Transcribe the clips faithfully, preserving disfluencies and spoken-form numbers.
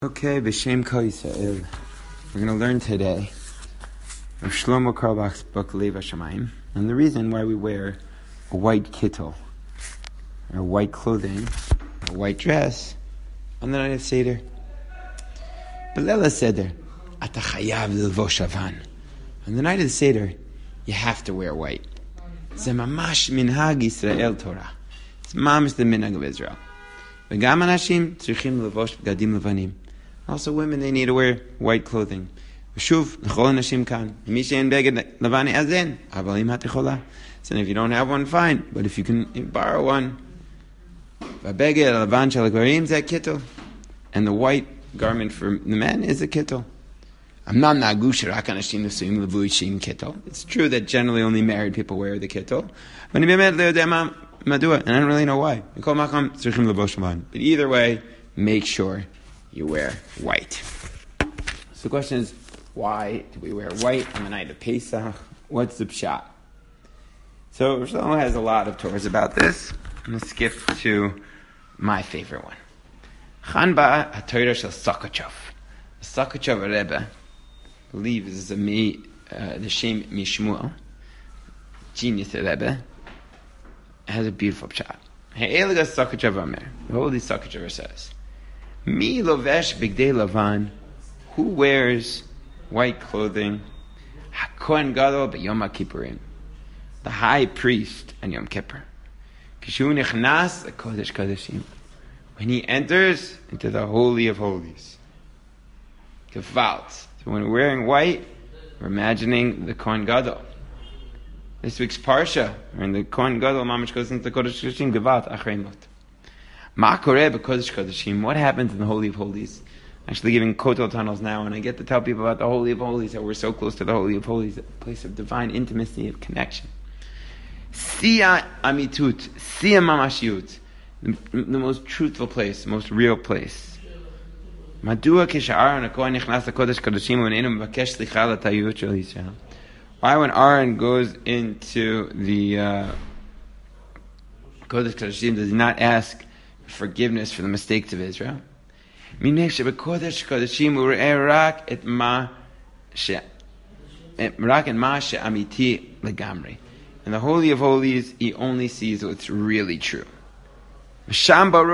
Okay, B'Shem Kol Yisrael. We're going to learn today of Shlomo Carlebach's book Lev HaShamayim, and the reason why we wear a white kittel, or white clothing, or white dress, on the night of Seder. B'Leil Seder, Ata Chayav L'Lvosh Avan. On the night of the Seder, you have to wear white. Ze mamash minhag Yisrael Torah. It's mamish the minhag of Israel. V'gam anashim tzrichim l'vosh b'gadim levanim. Also, women, they need to wear white clothing. V'shuv, l'chol anashim kan. Mi she'en beged levani azen, avalim hatichola. So if you don't have one, fine. But if you can borrow one, v'beged levan shel gvarim zeh kittel. And the white garment for the men is a kittel. Amnam na'agu she'rak anashim nesuim levui she'im kittel. It's true that generally only married people wear the kittel. But and I don't really know why. But either way, make sure you wear white. So the question is, why do we wear white on the night of Pesach? What's the pshat? So Shlomo has a lot of Torahs about this. I'm going to skip to my favorite one. Chanba HaTorah Shel Sakachev. Sakachev Rebbe, I believe is the, me, uh, the Shem Mishmuel, genius Rebbe, has a beautiful pshat. The Holy Sakachev says, Mi lovesh bigdei lavan, who wears white clothing? HaKohen Gadol b'Yom HaKippurim, the high priest on Yom Kippur. Kishu nichnas l'kodesh kodeshim, when he enters into the Holy of Holies. Gefalt. So when we're wearing white, we're imagining the Kohen Gadol. This week's Parsha, when the Kohen Gadol Mamash goes into the Kodesh Kodeshim, Gevat Achrei Mot. Ma koreh b'Kodesh Kodeshim. What happens in the Holy of Holies? Actually giving kotel tunnels now, and I get to tell people about the Holy of Holies, how we're so close to the Holy of Holies, a place of divine intimacy, of connection. Siya amitut, siya mamashiyut, the, the most truthful place, the most real place. Madua kisha'aron haKohen nichnas l'Kodesh Kodeshim u'neinu mevakesh slicha l'tayut shel Yisrael. Why, when Aaron goes into the uh, Kodesh Kodeshim, does he not ask forgiveness for the mistakes of Israel? In the Holy of Holies, he only sees what's really true. If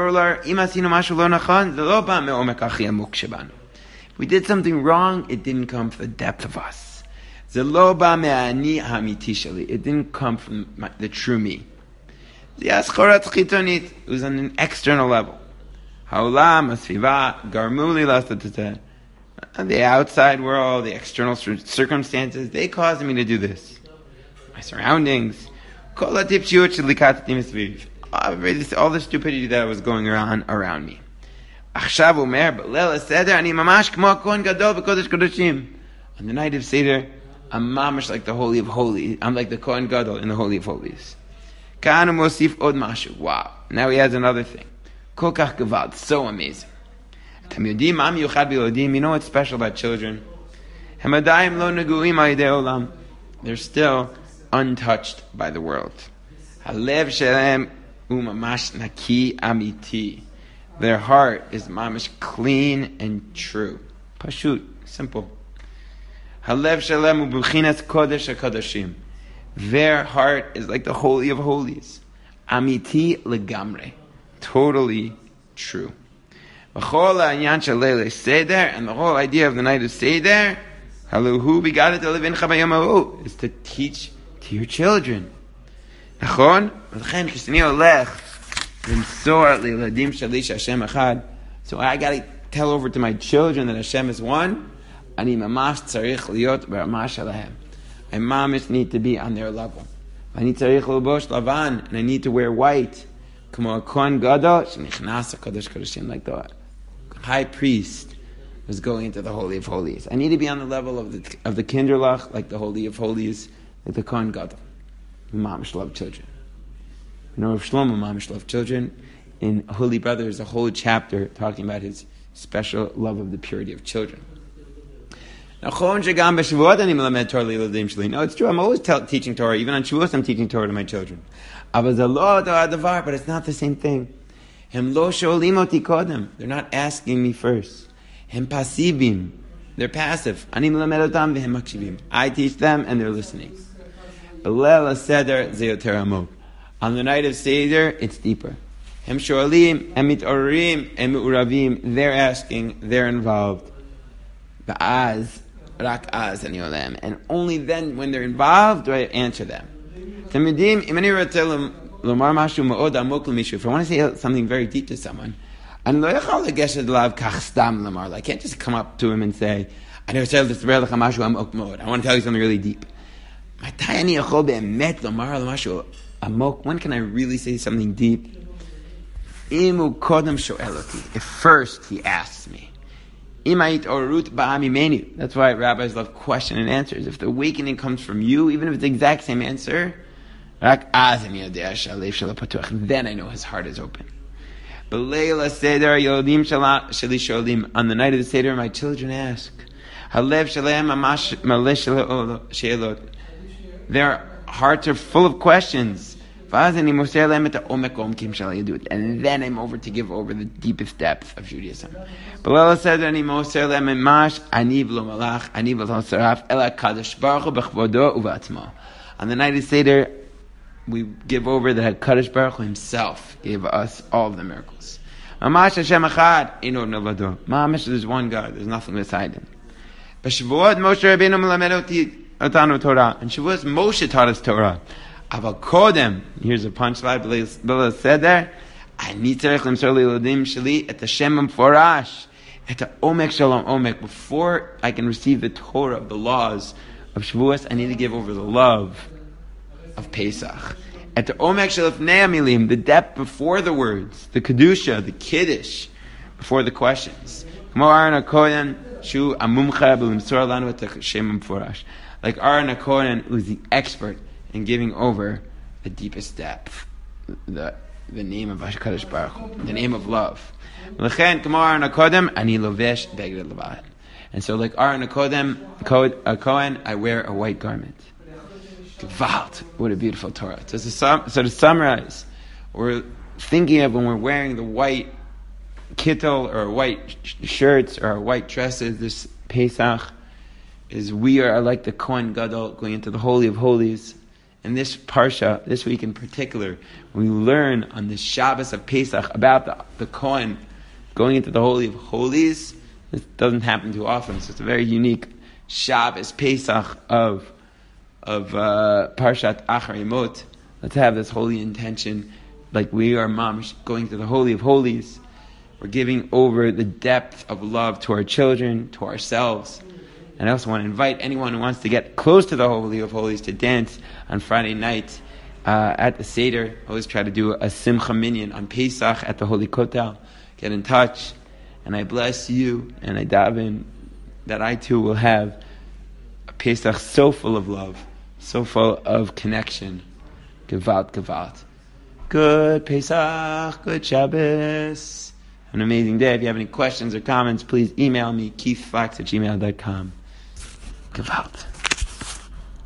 we did something wrong, it didn't come from the depth of us. It didn't come from my, the true me. It was on an external level. The outside world, the external circumstances, they caused me to do this. My surroundings. All the stupidity that was going on around me. On the night of Seder, I'm mamash like the Holy of Holies. I'm like the Kohen Gadol in the Holy of Holies. Wow. Now he adds another thing. So amazing. You know what's special about children? They're still untouched by the world. Their heart is mamash clean and true. Pashut, simple. Their heart is like the Holy of Holies. Amiti legamre. Totally true. And the whole idea of the night of Seder is to teach to your children. So I got to tell over to my children that Hashem is one. I mamish need to be on their level. I need and I need to wear white. Like the high priest was going into the Holy of Holies. I need to be on the level of the of the Kinderlach, like the Holy of Holies, like the Kohen Gadol. Mamish love children. You know, if Shlomo mamish love children, in Holy Brother there's a whole chapter talking about his special love of the purity of children. No, it's true. I'm always tell, teaching Torah. Even on Shavuot, I'm teaching Torah to my children. But it's not the same thing. They're not asking me first. Hem pasivim. They're passive. Ani melamed otam v'hem makshivim. I teach them and they're listening. B'leil HaSeder ze yoter amok. On the night of Seder, it's deeper. Hem shoalim, hem mitorim, hem uravim. They're asking, they're involved. Ba'az, rak az ani olem. And only then, when they're involved, do I answer them. Tamidim, if I want to say something very deep to someone, I can't just come up to him and say, I want to tell you something really deep. When can I really say something deep? If first he asks me. That's why rabbis love question and answers. If the awakening comes from you, even if it's the exact same answer, then I know his heart is open. On the night of the Seder, my children ask. Their hearts are full of questions. And then I'm over to give over the deepest depth of Judaism. On the night of Seder, we give over the Kadosh Baruch Hu himself gave us all of the miracles. Mamash Hashem Echad, Eino Nevado. Mamash, there's one God, there's nothing beside him. B'Shavuot Moshe Rabbeinu melamed otanu Torah. And Shavuot, Moshe taught us Torah. Aval Kodem, here's a punchline, B'Leil HaSeder, Ani tzarich lemsor le'ildim sheli et Hashem Mforash, et Omek Shalom Omek. Before I can receive the Torah, the laws of Shavuot, I need to give over the love of Pesach. At the Omek Shalifnei Amilim, the depth before the words, the Kedusha, the Kiddush, before the questions. Like Aaron HaKohen, who's the expert in giving over the deepest depth, the the name of HaKadosh Baruch Hu, the name of love. And so like Aaron HaKohen, I wear a white garment. Gewalt. What a beautiful Torah. So to, sum, so to summarize, we're thinking of when we're wearing the white kittel or white sh- shirts or white dresses this Pesach, is we are like the Kohen Gadol going into the Holy of Holies. And this Parsha, this week in particular, we learn on the Shabbos of Pesach about the, the Kohen going into the Holy of Holies. This doesn't happen too often, so it's a very unique Shabbos, Pesach of of uh, Parshat Achar Yemot. Let's have this holy intention, like we are mamish going to the Holy of Holies. We're giving over the depth of love to our children, to ourselves. And I also want to invite anyone who wants to get close to the Holy of Holies to dance on Friday night uh, at the Seder. I always try to do a Simcha Minyan on Pesach at the Holy Kotel. Get in touch. And I bless you, and I daven that I too will have a Pesach so full of love, so full of connection. Gewalt, Gewalt. Good Pesach, good Shabbos. An amazing day. If you have any questions or comments, please email me, keithfox at gmail dot com. Gewalt.